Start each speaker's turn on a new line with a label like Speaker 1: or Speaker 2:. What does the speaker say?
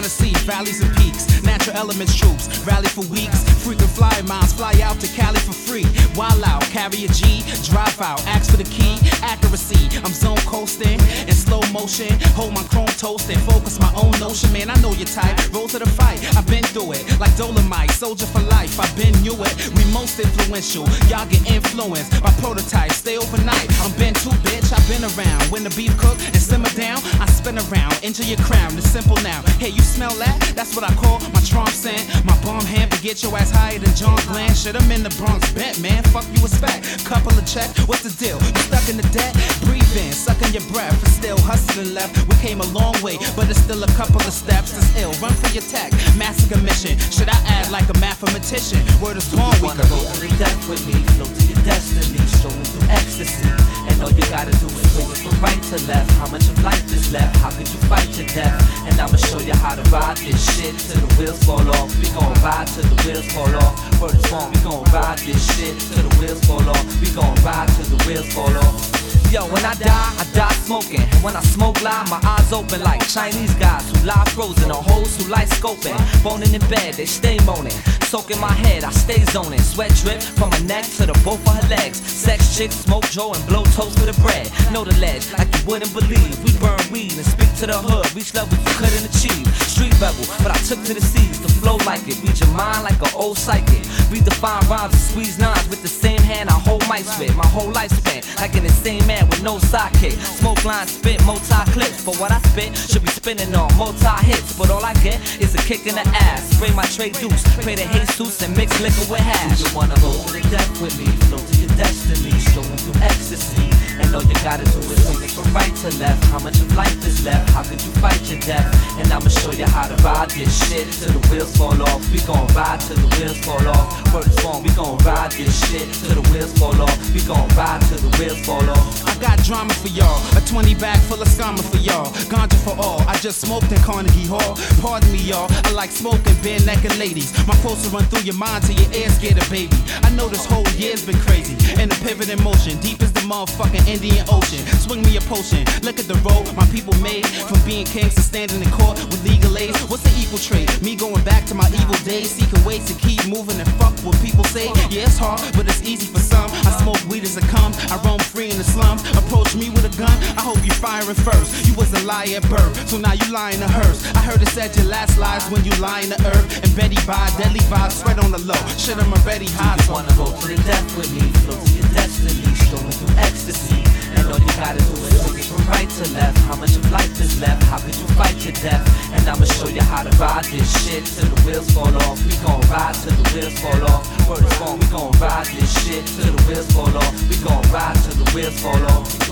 Speaker 1: wanna see valleys and peaks, natural elements troops, rally for weeks, frequent fly miles, fly out to Cali for free. Wild out, carry a G, drive out, ask for the key, accuracy. I'm zone coasting in slow motion, hold my chrome toasting, focus my own notion. Man, I know your type, roll to the fight. I've been through it, like Dolomite, soldier for life. I've been knew it, we most influential. Y'all get influenced by prototypes, stay overnight. I'm been too, bitch, I've been around. When the beef cook and simmer down, I spin around into your crown. It's simple now. Hey, you smell that? That's what I call my trump scent. My bomb hand to get your ass higher than John Glenn. Shit, I'm in the Bronx, bet, man. Fuck you expect. Couple of check, what's the deal? You stuck in the debt? Breathe in, sucking your breath. It's still hustling left. We came a long way, but it's still a couple of steps. It's ill. Run for your tech. Massacre mission. Should I add like a mathematician? Word is born, we
Speaker 2: wanna go to the death with me, flow to your destiny, strolling through ecstasy. And all you gotta do is swing it from right to left. How much of life is left? How could you fight your death? And I'ma show you how to ride this shit till the wheels fall off. We gon' ride till the wheels fall off. Word is born, we gon' ride this shit till the wheels fall off. We gon' ride till the wheels fall off. Yo, when I die smoking. And when I smoke loud, my eyes open like Chinese guys who lie frozen, or hoes who light scoping. Boning in bed, they stay moaning. Soaking my head, I stay zoning. Sweat drip from my neck to the both of her legs. Sex chicks, smoke Joe and blow toast for the bread. Know the ledge, like you wouldn't believe. We burn weed and speak to the hood. Reach levels you couldn't achieve. Street rebel, but I took to the seas to flow like it. Read your mind like an old psychic. Redefine rhymes and squeeze nines with the same hand I hold mics with. My whole lifespan, like an insane man with no sidekick. Smoke lines, spit multi-clips. For what I spit, should be spinning on multi-hits. But all I get is a kick in the ass. Spray my tray deuce, pray to Jesus and mix liquor with hash. You wanna go to the death with me, flow to your destiny, strolling through ecstasy. And all you gotta do is swing it from right to left. How much of life is left? How could you fight your death? And I'ma show you how to ride this shit till the wheels fall off. We gon' ride till the wheels fall off. Word is born, we gon' ride this shit till the wheels fall off. We gon' ride till the wheels fall off.
Speaker 1: I got drama for y'all, a 20 bag full of scammer for y'all, ganja for all. I just smoked in Carnegie Hall. Pardon me, y'all. I like smoking bare naked ladies. My quotes will run through your mind till your ears get a baby. I know this whole year's been crazy, and the pivot in motion, deep as the motherfucking Indian Ocean. Swing me a potion, look at the road my people made, from being kings to standing in court with legal aid. What's the equal trade? Me going back to my evil days, seeking ways to keep moving and fuck what people say. Yeah, it's hard, but it's easy for some. I smoke weed as it comes, I roam free in the slums. Approach me with a gun, I hope you firing first. You was a liar at birth, so now you lying to hers. I heard it said your last lies when you lying to earth. And Betty by deadly vibes, sweat on the low. Shit, I'm already high.
Speaker 2: You wanna go to the death with me, flow to your destiny, strolling through ecstasy. And all you gotta do is swing it from right to left. How much of life is left? How could you fight your death? And I'ma show you how to ride this shit till the wheels fall off. We gon' ride till the wheels fall off. Word is born, we gon' ride this shit till the wheels fall off. We gon' ride till the wheels fall off.